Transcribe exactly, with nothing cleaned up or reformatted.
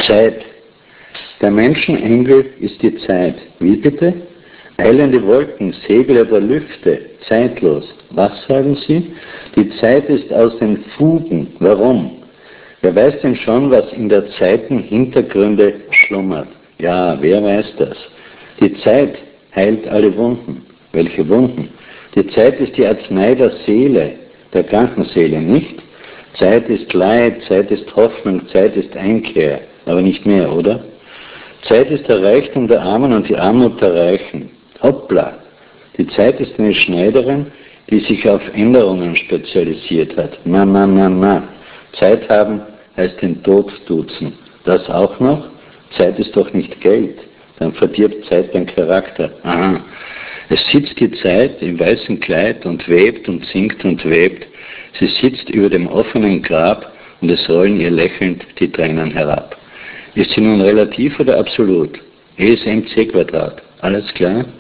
Zeit. Der Menschenengel ist die Zeit. Wie bitte? Eilende Wolken, Segler der Lüfte, zeitlos. Was sagen Sie? Die Zeit ist aus den Fugen. Warum? Wer weiß denn schon, was in der Zeiten Hintergründe schlummert? Ja, wer weiß das? Die Zeit heilt alle Wunden. Welche Wunden? Die Zeit ist die Arznei der Seele, der kranken Seele, nicht? Zeit ist Leid, Zeit ist Hoffnung, Zeit ist Einkehr, aber nicht mehr, oder? Zeit ist der Reichtum der Armen und die Armut der Reichen. Hoppla! Die Zeit ist eine Schneiderin, die sich auf Änderungen spezialisiert hat. Na, na, na, na. Zeit haben heißt den Tod duzen. Das auch noch? Zeit ist doch nicht Geld. Dann verdirbt Zeit den Charakter. Aha. Es sitzt die Zeit im weißen Kleid und webt und singt und webt. Sie sitzt über dem offenen Grab und es rollen ihr lächelnd die Tränen herab. Ist sie nun relativ oder absolut? E ist mc Quadrat. Alles klar?